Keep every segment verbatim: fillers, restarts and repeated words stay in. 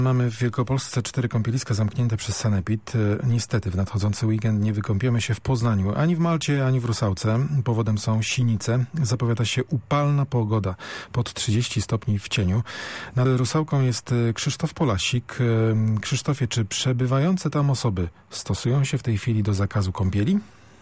Mamy w Wielkopolsce cztery kąpieliska zamknięte przez Sanepid. Niestety w nadchodzący weekend nie wykąpiemy się w Poznaniu, ani w Malcie, ani w Rusałce. Powodem są sinice. Zapowiada się upalna pogoda, pod trzydzieści stopni w cieniu. Nad Rusałką jest Krzysztof Polasik. Krzysztofie, czy przebywające tam osoby stosują się w tej chwili do zakazu kąpieli?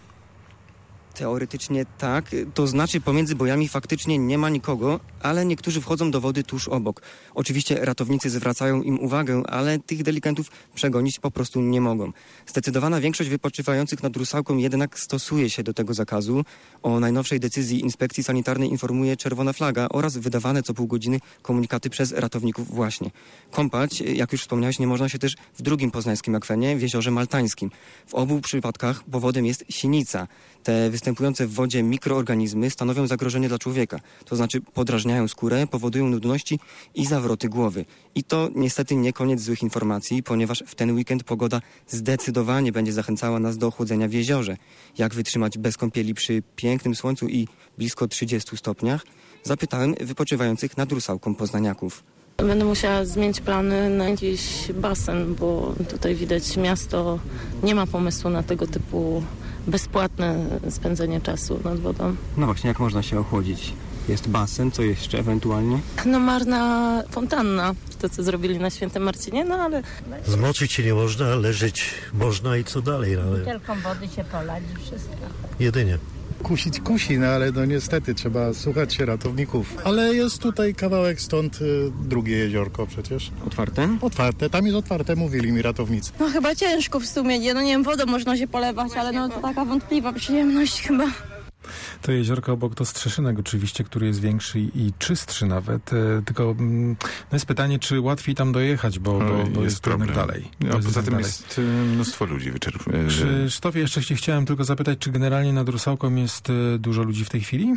Teoretycznie tak, to znaczy pomiędzy bojami faktycznie nie ma nikogo, ale niektórzy wchodzą do wody tuż obok. Oczywiście ratownicy zwracają im uwagę, ale tych delikentów przegonić po prostu nie mogą. Zdecydowana większość wypoczywających nad Rusałką jednak stosuje się do tego zakazu. O najnowszej decyzji Inspekcji Sanitarnej informuje Czerwona Flaga oraz wydawane co pół godziny komunikaty przez ratowników właśnie. Kąpać, jak już wspomniałeś, nie można się też w drugim poznańskim akwenie, w Jeziorze Maltańskim. W obu przypadkach powodem jest sinica. Te występujące w wodzie mikroorganizmy stanowią zagrożenie dla człowieka. To znaczy podrażniają skórę, powodują nudności i zawroty głowy. I to niestety nie koniec złych informacji, ponieważ w ten weekend pogoda zdecydowanie będzie zachęcała nas do chłodzenia w jeziorze. Jak wytrzymać bez kąpieli przy pięknym słońcu i blisko trzydziestu stopniach? Zapytałem wypoczywających nad Rusałką poznaniaków. Będę musiała zmienić plany na jakiś basen, bo tutaj widać miasto nie ma pomysłu na tego typu bezpłatne spędzenie czasu nad wodą. No właśnie, jak można się ochłodzić? Jest basen, co jeszcze ewentualnie? No marna fontanna, to co zrobili na Świętym Marcinie, no ale... Zmoczyć się nie można, leżeć można i co dalej? No, ale... Butelką wody się polać i wszystko. Jedynie. Kusić kusi, no ale no niestety trzeba słuchać się ratowników. Ale jest tutaj kawałek stąd y, drugie jeziorko przecież. Otwarte? Otwarte, tam jest otwarte, mówili mi ratownicy. No chyba ciężko w sumie, nie, no nie wiem, wodą można się polewać, ale no to taka wątpliwa przyjemność chyba. To jeziorko obok to Strzeszynek oczywiście, który jest większy i czystszy nawet. E, tylko mm, no jest pytanie, czy łatwiej tam dojechać, bo, bo, bo jest, jest problem dalej. No, jest poza tym dalej. jest mnóstwo ludzi wyczerpanych. Krzysztofie, jeszcze się chciałem tylko zapytać, czy generalnie nad Rusałką jest e, dużo ludzi w tej chwili?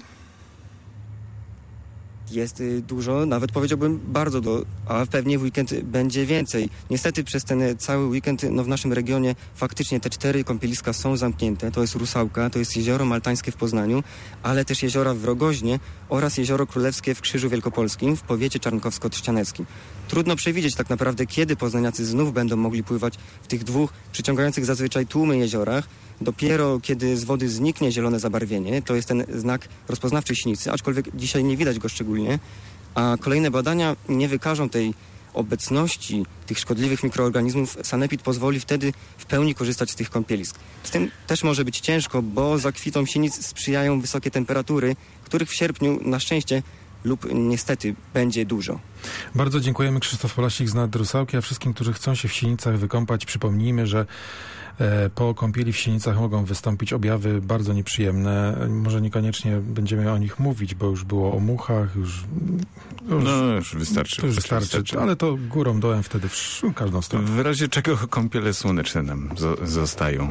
Jest y, dużo, nawet powiedziałbym bardzo dużo, a pewnie w weekend będzie więcej. Niestety przez ten cały weekend no, w naszym regionie faktycznie te cztery kąpieliska są zamknięte. To jest Rusałka, to jest Jezioro Maltańskie w Poznaniu, ale też jeziora w Rogoźnie oraz Jezioro Królewskie w Krzyżu Wielkopolskim w powiecie czarnkowsko-trzcianeckim. Trudno przewidzieć tak naprawdę, kiedy poznaniacy znów będą mogli pływać w tych dwóch przyciągających zazwyczaj tłumy jeziorach. Dopiero kiedy z wody zniknie zielone zabarwienie, to jest ten znak rozpoznawczy sinicy, aczkolwiek dzisiaj nie widać go szczególnie, a kolejne badania nie wykażą tej obecności tych szkodliwych mikroorganizmów. Sanepid pozwoli wtedy w pełni korzystać z tych kąpielisk. Z tym też może być ciężko, bo zakwitom sinic sprzyjają wysokie temperatury, których w sierpniu na szczęście lub niestety będzie dużo. Bardzo dziękujemy. Krzysztof Polasik z nad Rusałki, a wszystkim, którzy chcą się w sinicach wykąpać, przypomnijmy, że e, po kąpieli w sinicach mogą wystąpić objawy bardzo nieprzyjemne. Może niekoniecznie będziemy o nich mówić, bo już było o muchach, już... już no już wystarczy. Już wystarczy, wystarczy, ale to górą, dołem wtedy w każdą stronę. W razie czego kąpiele słoneczne nam zo- zostają.